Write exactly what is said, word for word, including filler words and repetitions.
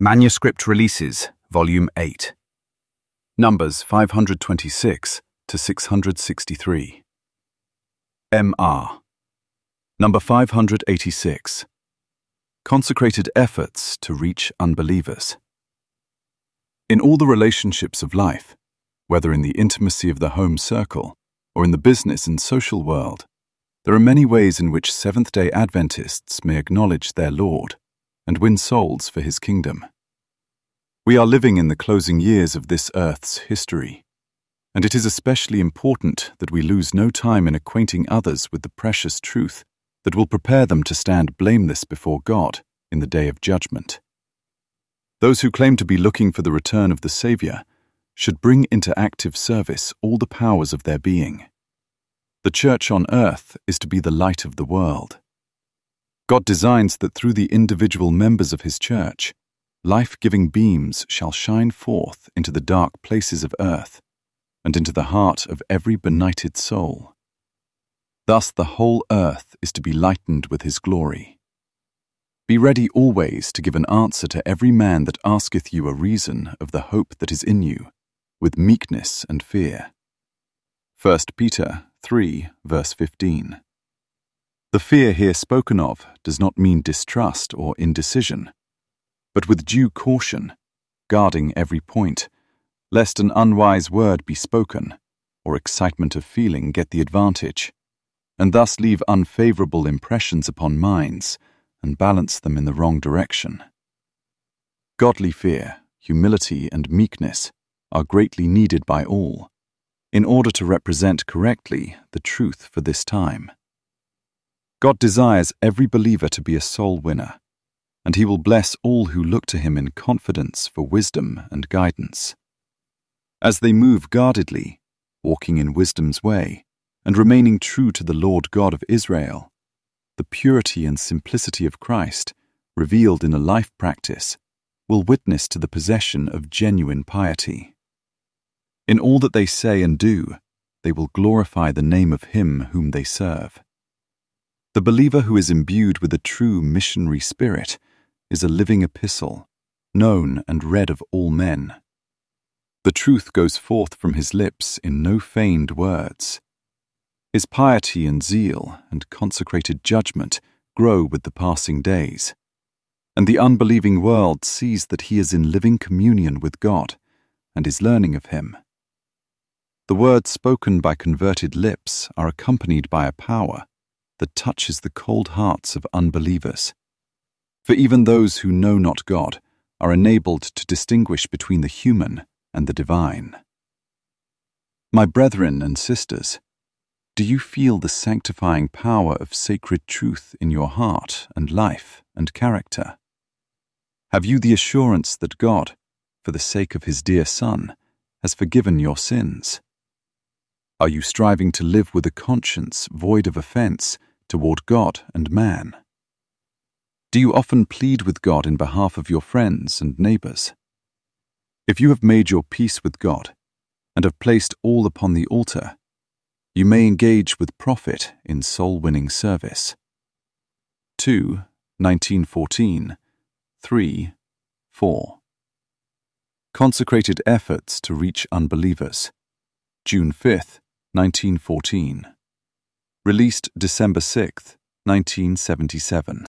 Manuscript Releases, Volume eight. Numbers five hundred twenty-six to six hundred sixty-three. M R. Number five hundred eighty-six. Consecrated Efforts to Reach Unbelievers. In all the relationships of life, whether in the intimacy of the home circle or in the business and social world, there are many ways in which Seventh-day Adventists may acknowledge their Lord and win souls for His kingdom. We are living in the closing years of this earth's history, and it is especially important that we lose no time in acquainting others with the precious truth that will prepare them to stand blameless before God in the day of judgment. Those who claim to be looking for the return of the Savior should bring into active service all the powers of their being. The church on earth is to be the light of the world. God designs that through the individual members of His church, life-giving beams shall shine forth into the dark places of earth and into the heart of every benighted soul. Thus the whole earth is to be lightened with His glory. Be ready always to give an answer to every man that asketh you a reason of the hope that is in you, with meekness and fear. First Peter three, verse fifteen. The fear here spoken of does not mean distrust or indecision, but with due caution, guarding every point, lest an unwise word be spoken, or excitement of feeling get the advantage, and thus leave unfavorable impressions upon minds and balance them in the wrong direction. Godly fear, humility, and meekness are greatly needed by all, in order to represent correctly the truth for this time. God desires every believer to be a soul winner, and He will bless all who look to Him in confidence for wisdom and guidance. As they move guardedly, walking in wisdom's way, and remaining true to the Lord God of Israel, the purity and simplicity of Christ, revealed in a life practice, will witness to the possession of genuine piety. In all that they say and do, they will glorify the name of Him whom they serve. The believer who is imbued with a true missionary spirit is a living epistle, known and read of all men. The truth goes forth from his lips in no feigned words. His piety and zeal and consecrated judgment grow with the passing days, and the unbelieving world sees that he is in living communion with God and is learning of Him. The words spoken by converted lips are accompanied by a power that touches the cold hearts of unbelievers. For even those who know not God are enabled to distinguish between the human and the divine. My brethren and sisters, do you feel the sanctifying power of sacred truth in your heart and life and character? Have you the assurance that God, for the sake of His dear Son, has forgiven your sins? Are you striving to live with a conscience void of offense toward God and man? Do you often plead with God in behalf of your friends and neighbors? If you have made your peace with God and have placed all upon the altar, you may engage with profit in soul-winning service. two nineteen fourteen, three, four. Consecrated Efforts to Reach Unbelievers, June fifth, nineteen fourteen. Released December sixth, nineteen seventy-seven.